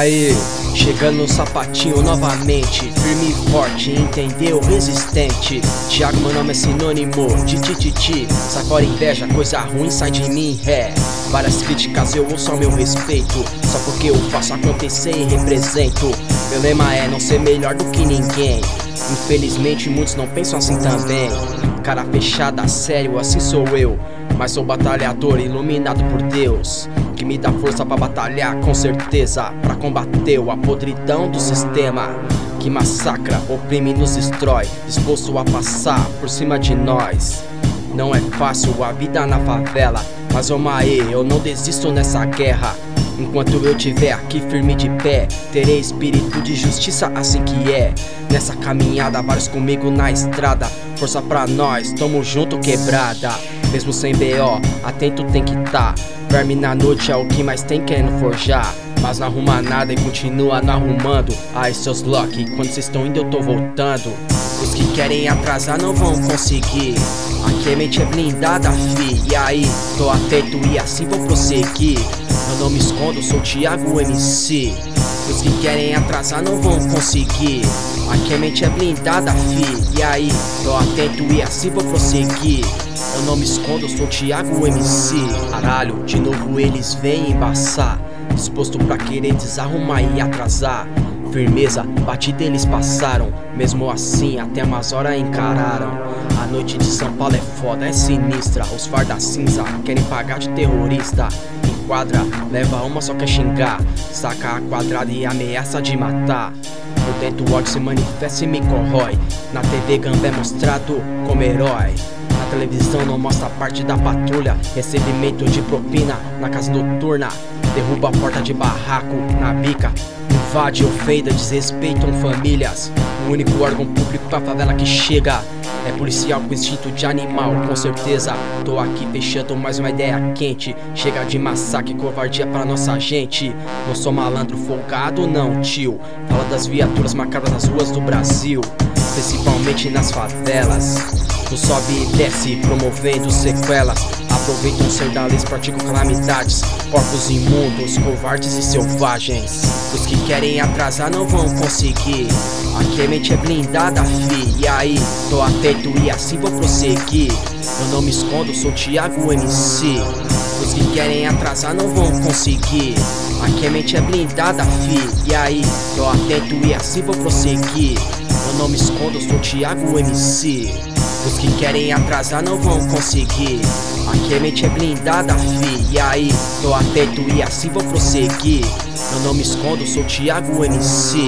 aí, chegando no sapatinho novamente, firme e forte, entendeu? Resistente. Thiago, meu nome é sinônimo de tititi. Sai fora inveja, coisa ruim sai de mim, Várias críticas eu ouço ao meu respeito, só porque eu faço acontecer e represento. Meu lema é não ser melhor do que ninguém. Infelizmente muitos não pensam assim também. Cara fechada, sério, assim sou eu. Mas sou batalhador iluminado por Deus, que me dá força pra batalhar com certeza, pra combater a podridão do sistema que massacra, oprime e nos destrói, disposto a passar por cima de nós. Não é fácil a vida na favela, mas eu não desisto nessa guerra. Enquanto eu estiver aqui firme de pé, terei espírito de justiça assim que é. Nessa caminhada, vários comigo na estrada. Força pra nós, tamo junto quebrada. Mesmo sem BO, atento tem que tá. Verme na noite é o que mais tem querendo forjar, mas não arruma nada e continua não arrumando. Ai seus Loki, quando cês estão indo eu tô voltando. Os que querem atrasar não vão conseguir. Aqui a mente é blindada, fi. E aí, tô atento e assim vou prosseguir. Eu não me escondo, sou Thiago MC. Os que querem atrasar não vão conseguir. Aqui a mente é blindada, fi. E aí, tô atento e assim vou prosseguir. Eu não me escondo, sou Thiago MC. Caralho, de novo eles vêm embaçar, disposto pra querer desarrumar e atrasar. Firmeza, batida eles passaram, mesmo assim até umas horas encararam. A noite de São Paulo é foda, é sinistra. Os farda cinza querem pagar de terrorista. Enquadra, leva uma só quer xingar, saca a quadrada e ameaça de matar. Por dentro o ódio se manifesta e me corrói. Na TV Gambé é mostrado como herói. Na televisão não mostra parte da patrulha. Recebimento de propina na casa noturna. Derruba a porta de barraco na bica. Invade, ofenda, desrespeitam famílias. O único órgão público pra favela que chega é policial com instinto de animal, com certeza. Tô aqui fechando mais uma ideia quente. Chega de massacre e covardia pra nossa gente. Não sou malandro folgado não, tio. Fala das viaturas macabras nas ruas do Brasil, principalmente nas favelas. No sobe e desce, promovendo sequelas. Aproveitam ser da lei, praticam calamidades. Porcos imundos, covardes e selvagens. Os que querem atrasar não vão conseguir. Aqui a mente é blindada, fi. E aí, tô atento e assim vou prosseguir. Eu não me escondo, sou Thiago MC. Os que querem atrasar não vão conseguir. Aqui a mente é blindada, fi. E aí, tô atento e assim vou prosseguir. Eu não me escondo, sou Thiago MC. Os que querem atrasar não vão conseguir. Aqui a mente é blindada, fi. E aí, tô atento e assim vou prosseguir. Eu não me escondo, sou Thiago MC.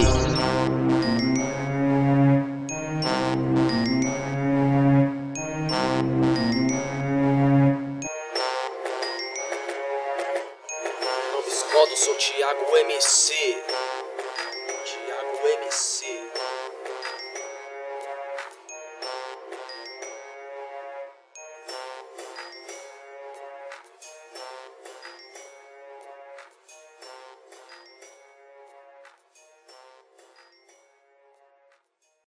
Não me escondo, sou Thiago MC.